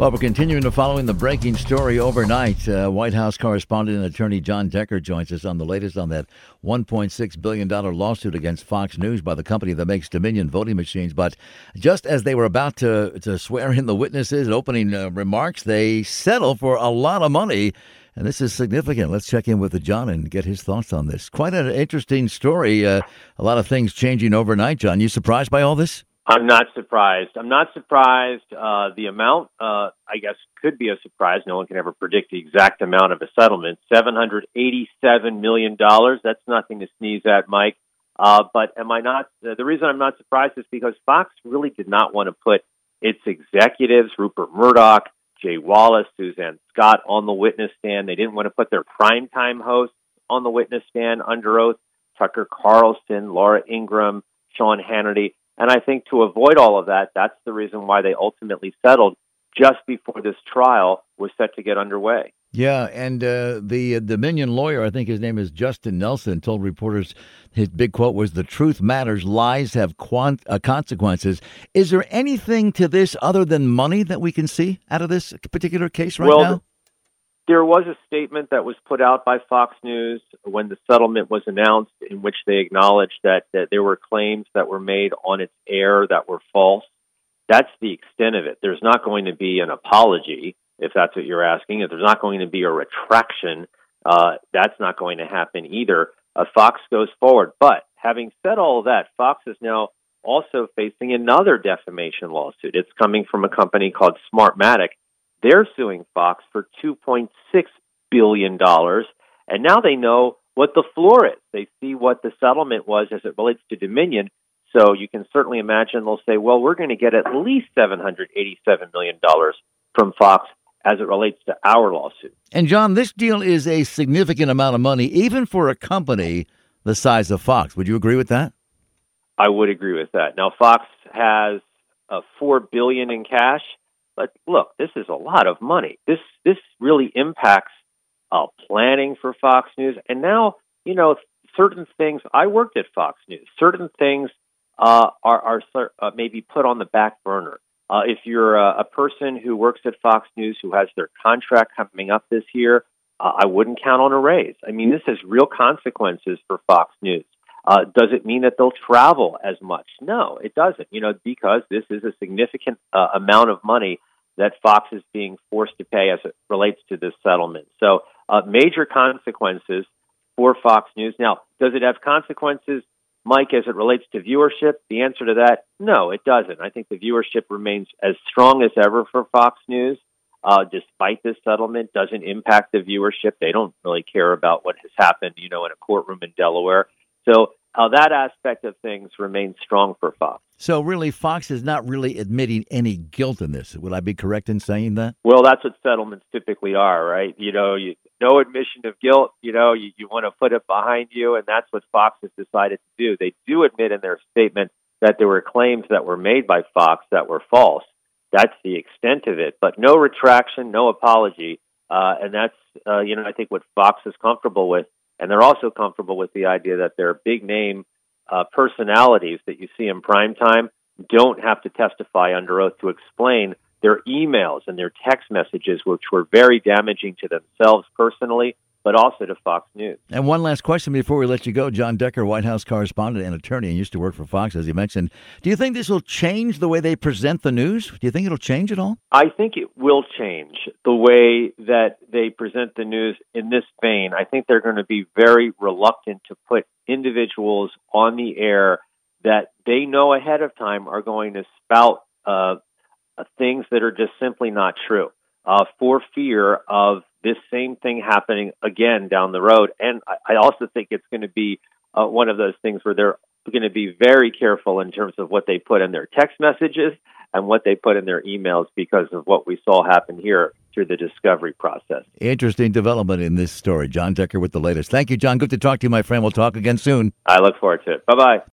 Well, we're continuing to following the breaking story overnight. White House correspondent and attorney John Decker joins us on the latest on that $1.6 billion lawsuit against Fox News by the company that makes Dominion voting machines. But just as they were about to swear in the witnesses and opening remarks, they settle for a lot of money. And this is significant. Let's check in with John and get his thoughts on this. Quite an interesting story. A lot of things changing overnight, John. You surprised by all this? I'm not surprised. The amount, I guess, could be a surprise. No one can ever predict the exact amount of a settlement. $787 million. That's nothing to sneeze at, Mike. But am I not? The reason I'm not surprised is because Fox really did not want to put its executives, Rupert Murdoch, Jay Wallace, Suzanne Scott, on the witness stand. They didn't want to put their primetime hosts on the witness stand under oath. Tucker Carlson, Laura Ingraham, Sean Hannity. And I think to avoid all of that, that's the reason why they ultimately settled just before this trial was set to get underway. Yeah, and the Dominion lawyer, I think his name is Justin Nelson, told reporters his big quote was, "The truth matters, lies have consequences." Is there anything to this other than money that we can see out of this particular case right now? There was a statement that was put out by Fox News when the settlement was announced in which they acknowledged that there were claims that were made on its air that were false. That's the extent of it. There's not going to be an apology, if that's what you're asking. If there's not going to be a retraction, that's not going to happen either. Fox goes forward. But having said all of that, Fox is now also facing another defamation lawsuit. It's coming from a company called Smartmatic. They're suing Fox for $2.6 billion, and now they know what the floor is. They see what the settlement was as it relates to Dominion, so you can certainly imagine they'll say, well, we're going to get at least $787 million from Fox as it relates to our lawsuit. And, John, this deal is a significant amount of money, even for a company the size of Fox. Would you agree with that? I would agree with that. Now, Fox has $4 billion in cash. But look, this is a lot of money. This really impacts planning for Fox News. And now, certain things, I worked at Fox News. Certain things are maybe put on the back burner. If you're a person who works at Fox News who has their contract coming up this year, I wouldn't count on a raise. I mean, this has real consequences for Fox News. Does it mean that they'll travel as much? No, it doesn't, because this is a significant amount of money that Fox is being forced to pay as it relates to this settlement. So major consequences for Fox News. Now, does it have consequences, Mike, as it relates to viewership? The answer to that, no, it doesn't. I think the viewership remains as strong as ever for Fox News. Despite this settlement, doesn't impact the viewership. They don't really care about what has happened, in a courtroom in Delaware. So that aspect of things remains strong for Fox. So really, Fox is not really admitting any guilt in this. Would I be correct in saying that? Well, that's what settlements typically are, right? No admission of guilt. You want to put it behind you, and that's what Fox has decided to do. They do admit in their statement that there were claims that were made by Fox that were false. That's the extent of it, but no retraction, no apology, and that's I think what Fox is comfortable with. And they're also comfortable with the idea that their big-name personalities that you see in primetime don't have to testify under oath to explain their emails and their text messages, which were very damaging to themselves personally, but also to Fox News. And one last question before we let you go. John Decker, White House correspondent and attorney, and used to work for Fox, as you mentioned. Do you think this will change the way they present the news? Do you think it'll change at all? I think it will change the way that they present the news in this vein. I think they're going to be very reluctant to put individuals on the air that they know ahead of time are going to spout things that are just simply not true, for fear of this same thing happening again down the road. And I also think it's going to be one of those things where they're going to be very careful in terms of what they put in their text messages and what they put in their emails because of what we saw happen here through the discovery process. Interesting development in this story. John Decker with the latest. Thank you, John. Good to talk to you, my friend. We'll talk again soon. I look forward to it. Bye-bye.